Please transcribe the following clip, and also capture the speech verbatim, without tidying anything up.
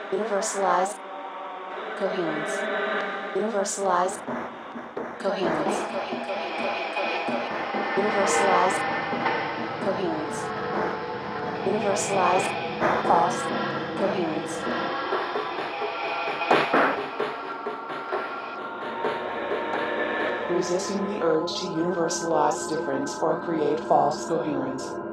Universalize coherence. Universalize coherence. Universalize coherence. Universalize false coherence. Resisting the urge to universalize difference or create false coherence.